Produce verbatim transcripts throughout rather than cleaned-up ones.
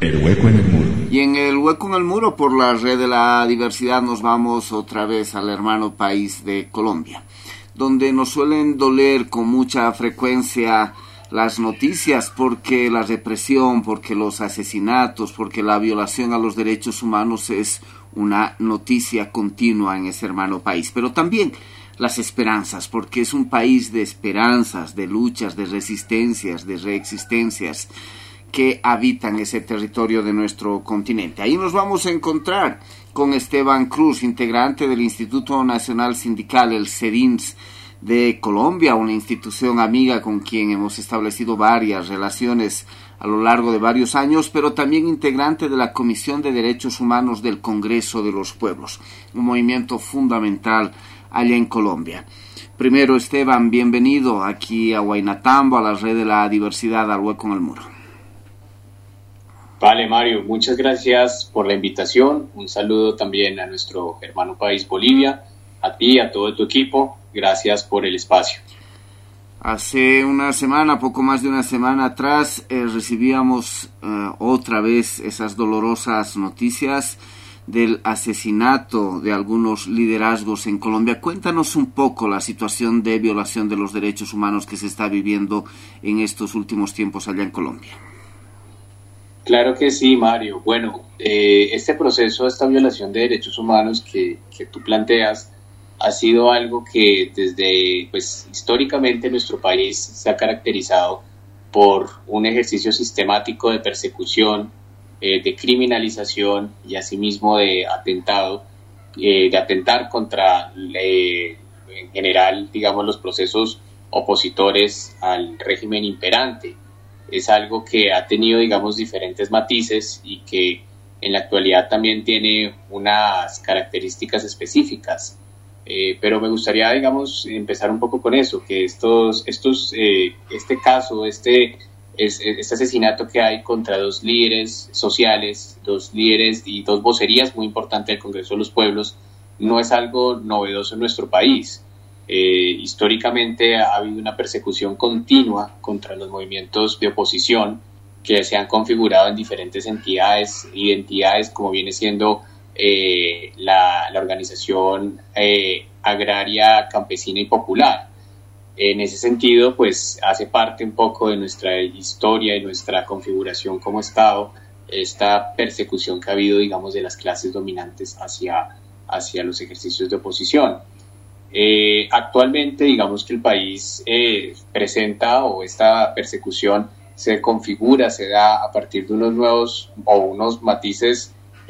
El hueco en el muro. Y en el hueco en el muro, por la red de la diversidad, nos vamos otra vez al hermano país de Colombia, donde nos suelen doler con mucha frecuencia las noticias porque la represión, porque los asesinatos, porque la violación a los derechos humanos es una noticia continua en ese hermano país. Pero también las esperanzas, porque es un país de esperanzas, de luchas, de resistencias, de reexistencias que habitan ese territorio de nuestro continente. Ahí nos vamos a encontrar con Esteban Cruz, integrante del Instituto Nacional Sindical, el SEDINS de Colombia, una institución amiga con quien hemos establecido varias relaciones a lo largo de varios años, pero también integrante de la Comisión de Derechos Humanos del Congreso de los Pueblos, un movimiento fundamental allá en Colombia. Primero, Esteban, bienvenido aquí a Huaynatambo, a la red de la diversidad, al hueco en el muro. Vale, Mario, muchas gracias por la invitación. Un saludo también a nuestro hermano país Bolivia, a ti, a todo tu equipo. Gracias por el espacio. Hace una semana, poco más de una semana atrás, eh, recibíamos eh, otra vez esas dolorosas noticias del asesinato de algunos liderazgos en Colombia. Cuéntanos un poco la situación de violación de los derechos humanos que se está viviendo en estos últimos tiempos allá en Colombia. Claro que sí, Mario. Bueno, eh, este proceso, esta violación de derechos humanos que, que tú planteas, ha sido algo que desde, pues, históricamente nuestro país se ha caracterizado por un ejercicio sistemático de persecución, eh, de criminalización y asimismo de atentado, eh, de atentar contra, eh, en general, digamos, los procesos opositores al régimen imperante. Es algo que ha tenido, digamos, diferentes matices y que en la actualidad también tiene unas características específicas. Eh, pero me gustaría, digamos, empezar un poco con eso, que estos, estos, eh, este caso, este, es, este asesinato que hay contra dos líderes sociales, dos líderes y dos vocerías muy importantes del Congreso de los Pueblos, no es algo novedoso en nuestro país. Eh, históricamente ha habido una persecución continua contra los movimientos de oposición que se han configurado en diferentes entidades, identidades como viene siendo eh, la, la organización eh, agraria, campesina y popular. En ese sentido, pues hace parte un poco de nuestra historia y nuestra configuración como Estado, esta persecución que ha habido, digamos, de las clases dominantes hacia, hacia los ejercicios de oposición. Eh, actualmente, digamos que el país eh, presenta o esta persecución se configura, se da a partir de unos nuevos o unos matices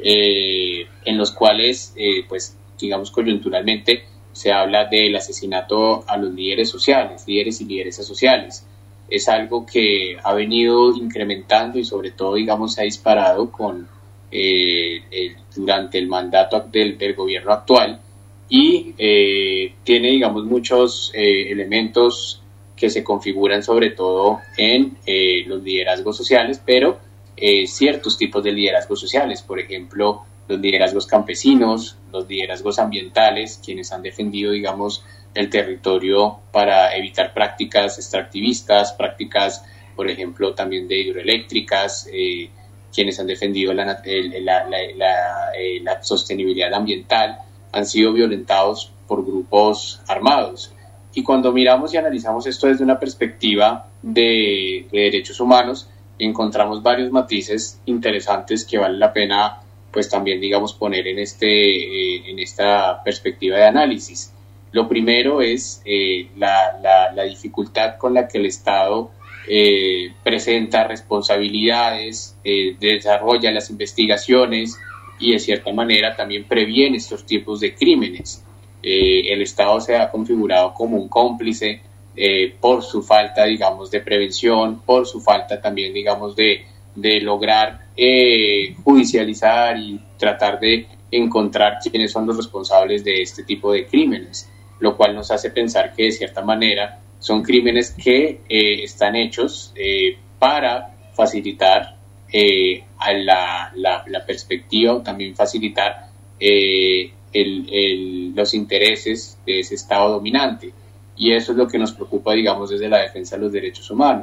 eh, en los cuales, eh, pues, digamos, coyunturalmente se habla del asesinato a los líderes sociales, líderes y lideresas sociales. Es algo que ha venido incrementando y sobre todo, digamos, se ha disparado con, eh, el, durante el mandato del, del gobierno actual. Y eh, tiene, digamos, muchos eh, elementos que se configuran sobre todo en eh, los liderazgos sociales, pero eh, ciertos tipos de liderazgos sociales, por ejemplo, los liderazgos campesinos, los liderazgos ambientales, quienes han defendido, digamos, el territorio para evitar prácticas extractivistas, prácticas, por ejemplo, también de hidroeléctricas, eh, quienes han defendido la, la, la, la, la, eh, la sostenibilidad ambiental, han sido violentados por grupos armados. Y cuando miramos y analizamos esto desde una perspectiva de, de derechos humanos, encontramos varios matices interesantes que vale la pena, pues también, digamos, poner en, este, eh, en esta perspectiva de análisis. Lo primero es eh, la, la, la dificultad con la que el Estado eh, presenta responsabilidades, eh, desarrolla las investigaciones, y de cierta manera también previene estos tipos de crímenes. Eh, el Estado se ha configurado como un cómplice eh, por su falta, digamos, de prevención, por su falta también, digamos, de, de lograr eh, judicializar y tratar de encontrar quiénes son los responsables de este tipo de crímenes, lo cual nos hace pensar que de cierta manera son crímenes que eh, están hechos eh, para facilitar Eh, a la, la, la perspectiva o también facilitar eh, el, el, los intereses de ese Estado dominante. Y eso es lo que nos preocupa, digamos, desde la defensa de los derechos humanos.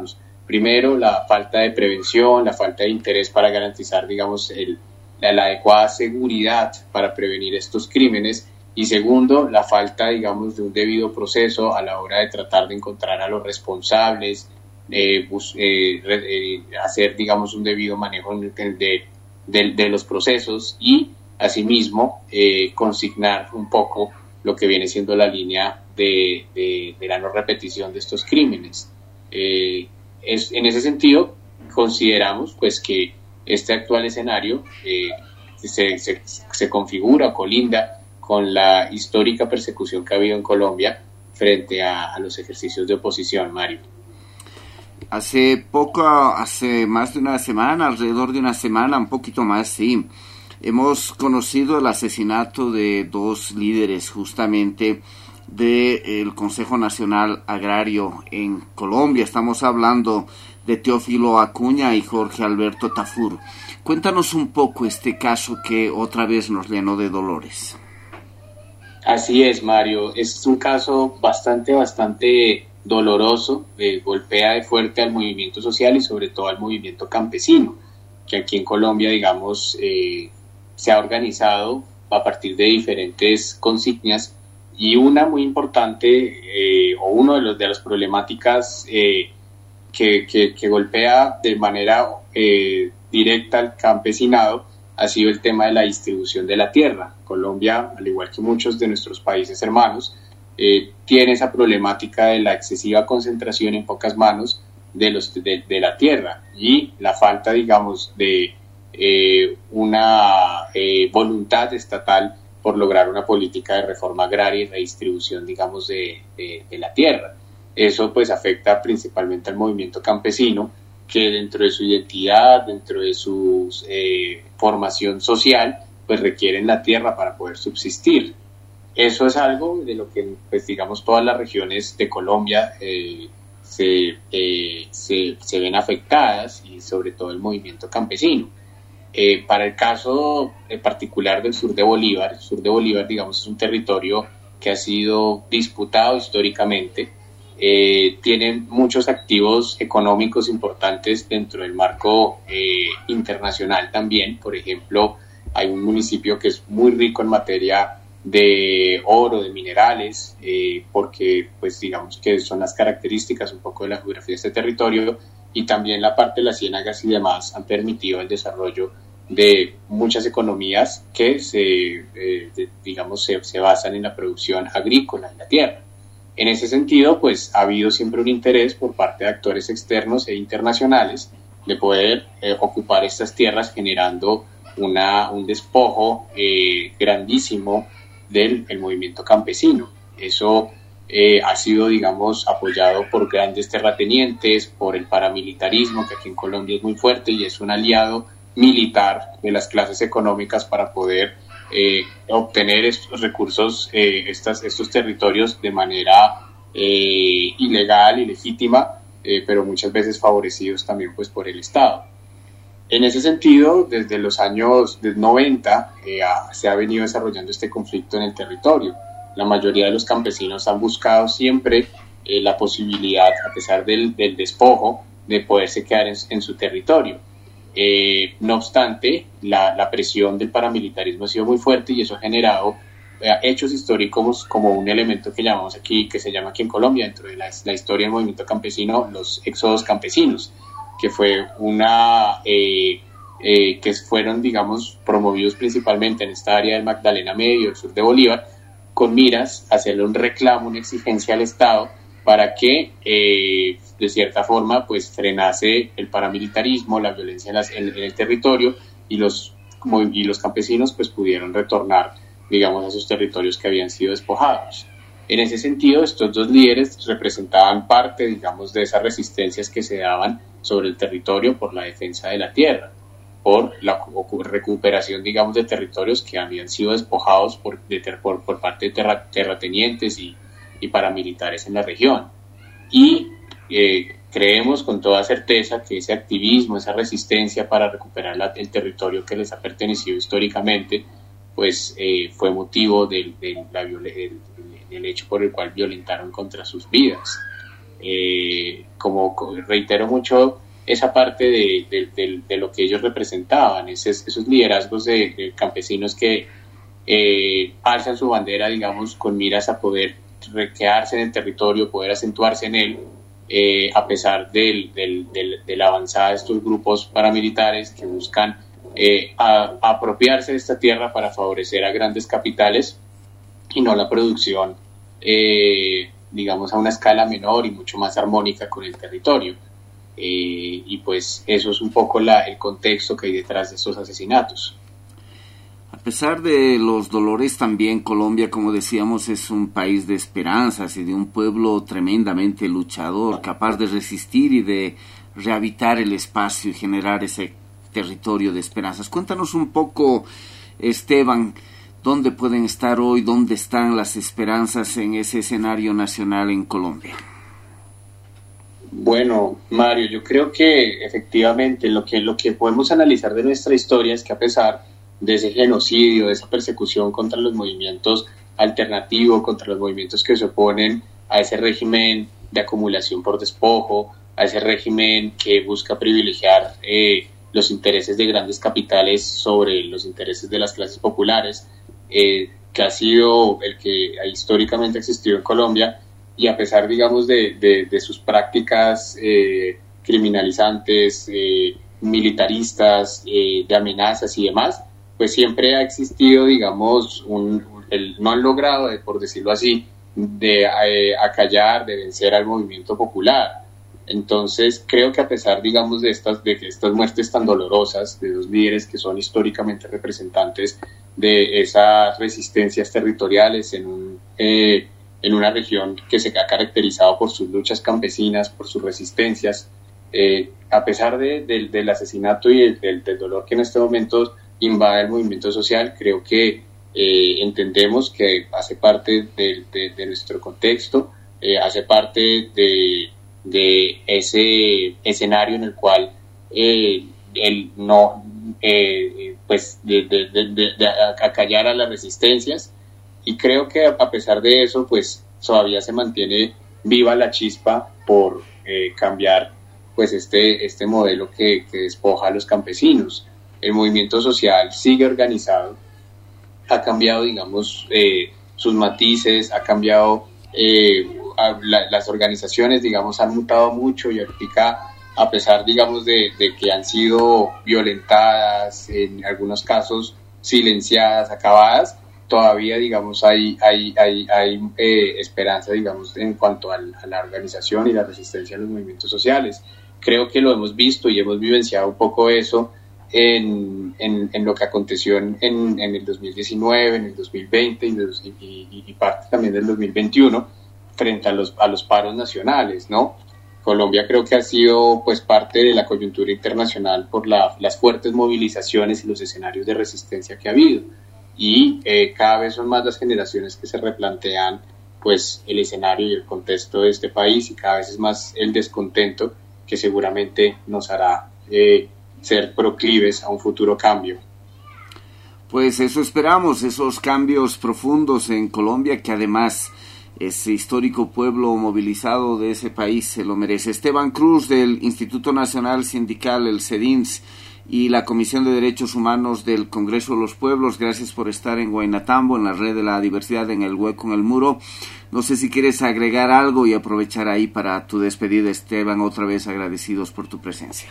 Primero, la falta de prevención, la falta de interés para garantizar, digamos, el, la, la adecuada seguridad para prevenir estos crímenes. Y segundo, la falta, digamos, de un debido proceso a la hora de tratar de encontrar a los responsables, eh, bus, eh, eh, hacer, digamos, un debido manejo de, de, de los procesos y, asimismo, eh, consignar un poco lo que viene siendo la línea de, de, de la no repetición de estos crímenes. Eh, es, en ese sentido, consideramos pues que este actual escenario eh, se, se, se configura, colinda con la histórica persecución que ha habido en Colombia frente a, a los ejercicios de oposición, Mario. Hace poco, hace más de una semana, alrededor de una semana, un poquito más, sí, hemos conocido el asesinato de dos líderes justamente del Consejo Nacional Agrario en Colombia. Estamos hablando de Teófilo Acuña y Jorge Alberto Tafur. Cuéntanos un poco este caso que otra vez nos llenó de dolores. Así es, Mario. Es un caso bastante, bastante doloroso. Eh, golpea de fuerte al movimiento social y sobre todo al movimiento campesino, que aquí en Colombia, digamos, eh, se ha organizado a partir de diferentes consignas, y una muy importante, eh, o uno de los de las problemáticas eh, que, que, que golpea de manera eh, directa al campesinado ha sido el tema de la distribución de la tierra. Colombia, al igual que muchos de nuestros países hermanos, eh, tiene esa problemática de la excesiva concentración en pocas manos de, los, de, de la tierra y la falta, digamos, de eh, una eh, voluntad estatal por lograr una política de reforma agraria y redistribución, digamos, de, de, de la tierra. Eso pues afecta principalmente al movimiento campesino, que dentro de su identidad, dentro de su eh, formación social, pues requieren la tierra para poder subsistir. Eso es algo de lo que, pues digamos, todas las regiones de Colombia eh, se, eh, se, se ven afectadas, y sobre todo el movimiento campesino. Eh, para el caso en particular del sur de Bolívar, el sur de Bolívar, digamos, es un territorio que ha sido disputado históricamente, eh, tienen muchos activos económicos importantes dentro del marco eh, internacional también. Por ejemplo, hay un municipio que es muy rico en materia de oro, de minerales, eh, porque pues digamos que son las características un poco de la geografía de este territorio, y también la parte de las ciénagas y demás han permitido el desarrollo de muchas economías que se, eh, de, digamos, se, se basan en la producción agrícola en la tierra. En ese sentido, pues ha habido siempre un interés por parte de actores externos e internacionales de poder eh, ocupar estas tierras, generando una, un despojo eh, grandísimo del el movimiento campesino. Eso eh, ha sido, digamos, apoyado por grandes terratenientes, por el paramilitarismo, que aquí en Colombia es muy fuerte y es un aliado militar de las clases económicas para poder eh, obtener estos recursos, eh, estas, estos territorios de manera eh, ilegal, ilegítima, eh, pero muchas veces favorecidos también pues por el Estado. En ese sentido, desde los años noventa eh, a, se ha venido desarrollando este conflicto en el territorio. La mayoría de los campesinos han buscado siempre eh, la posibilidad, a pesar del, del despojo, de poderse quedar en, en su territorio. Eh, no obstante, la, la presión del paramilitarismo ha sido muy fuerte y eso ha generado eh, hechos históricos como un elemento que llamamos aquí, que se llama aquí en Colombia, dentro de la, la historia del movimiento campesino, los éxodos campesinos, que fue una eh, eh, que fueron, digamos, promovidos principalmente en esta área del Magdalena Medio, el sur de Bolívar, con miras a hacerle un reclamo, una exigencia al Estado para que eh, de cierta forma pues frenase el paramilitarismo, la violencia en, las, en, en el territorio, y los, como, y los campesinos pues pudieron retornar, digamos, a sus territorios que habían sido despojados. En ese sentido, estos dos líderes representaban parte, digamos, de esas resistencias que se daban sobre el territorio por la defensa de la tierra, por la recuperación, digamos, de territorios que habían sido despojados por, de, por, por parte de terra, terratenientes y, y paramilitares en la región. Y eh, creemos con toda certeza que ese activismo, esa resistencia para recuperar la, el territorio que les ha pertenecido históricamente, pues eh, fue motivo del, del, la, del, del hecho por el cual violentaron contra sus vidas. Eh, como reitero mucho esa parte de, de, de, de lo que ellos representaban, esos, esos liderazgos de, de campesinos que eh, alzan su bandera, digamos, con miras a poder quedarse en el territorio, poder acentuarse en él, eh, a pesar del, del, del, de la avanzada de estos grupos paramilitares que buscan eh, a, a apropiarse de esta tierra para favorecer a grandes capitales y no la producción, eh, digamos, a una escala menor y mucho más armónica con el territorio. Eh, y pues eso es un poco la, el contexto que hay detrás de estos asesinatos. A pesar de los dolores, también Colombia, como decíamos, es un país de esperanzas y de un pueblo tremendamente luchador, capaz de resistir y de rehabitar el espacio y generar ese territorio de esperanzas. Cuéntanos un poco, Esteban, ¿dónde pueden estar hoy, dónde están las esperanzas en ese escenario nacional en Colombia? Bueno, Mario, yo creo que efectivamente lo que, lo que podemos analizar de nuestra historia es que a pesar de ese genocidio, de esa persecución contra los movimientos alternativos, contra los movimientos que se oponen a ese régimen de acumulación por despojo, a ese régimen que busca privilegiar eh, los intereses de grandes capitales sobre los intereses de las clases populares, eh, que ha sido el que históricamente ha existido en Colombia, y a pesar, digamos, de, de, de sus prácticas eh, criminalizantes, eh, militaristas, eh, de amenazas y demás, pues siempre ha existido, digamos, un, el, no han logrado, por decirlo así, de eh, acallar, de vencer al movimiento popular. Entonces, creo que a pesar, digamos, de estas, de que estas muertes tan dolorosas de dos líderes que son históricamente representantes de esas resistencias territoriales en un... Eh, en una región que se ha caracterizado por sus luchas campesinas, por sus resistencias, eh, a pesar de, de, del asesinato y el, del, del dolor que en este momento invade el movimiento social, creo que eh, entendemos que hace parte de, de, de nuestro contexto, eh, hace parte de, de ese escenario en el cual eh, el no, eh, pues de, de, de, de, de acallar a las resistencias. Y creo que a pesar de eso, pues todavía se mantiene viva la chispa por eh, cambiar pues este, este modelo que, que despoja a los campesinos. El movimiento social sigue organizado, ha cambiado, digamos, eh, sus matices, ha cambiado, eh, a, la, las organizaciones, digamos, han mutado mucho y ahorita, a pesar, digamos, de, de que han sido violentadas, en algunos casos silenciadas, acabadas, todavía, digamos, hay, hay, hay, hay eh, esperanza, digamos, en cuanto al, a la organización y la resistencia a los movimientos sociales. Creo que lo hemos visto y hemos vivenciado un poco eso en, en, en lo que aconteció en, en, en el dos mil diecinueve, en el dos mil veinte y, y, y parte también del dos mil veintiuno frente a los, a los paros nacionales, ¿no? Colombia creo que ha sido pues parte de la coyuntura internacional por la, las fuertes movilizaciones y los escenarios de resistencia que ha habido. Y eh, cada vez son más las generaciones que se replantean pues el escenario y el contexto de este país, y cada vez es más el descontento que seguramente nos hará eh, ser proclives a un futuro cambio. Pues eso esperamos, esos cambios profundos en Colombia, que además ese histórico pueblo movilizado de ese país se lo merece. Esteban Cruz, del Instituto Nacional Sindical, el CEDINS, y la Comisión de Derechos Humanos del Congreso de los Pueblos, gracias por estar en Guaynatambo, en la red de la diversidad, en el hueco, en el muro. No sé si quieres agregar algo y aprovechar ahí para tu despedida, Esteban, otra vez agradecidos por tu presencia.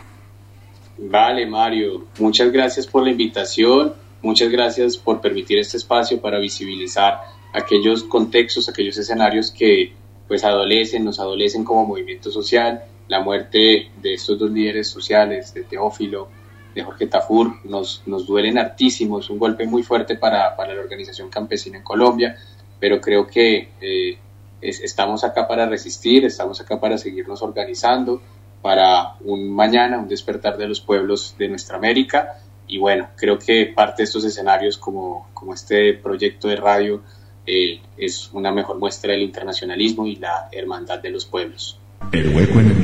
Vale, Mario, muchas gracias por la invitación, muchas gracias por permitir este espacio para visibilizar aquellos contextos, aquellos escenarios que pues adolecen, nos adolecen como movimiento social. La muerte de estos dos líderes sociales, de Teófilo, de Jorge Tafur, nos, nos duelen hartísimo, es un golpe muy fuerte para, para la organización campesina en Colombia, pero creo que eh, es, estamos acá para resistir, estamos acá para seguirnos organizando, para un mañana, un despertar de los pueblos de nuestra América, y bueno, creo que parte de estos escenarios como, como este proyecto de radio eh, es una mejor muestra del internacionalismo y la hermandad de los pueblos. El hueco en el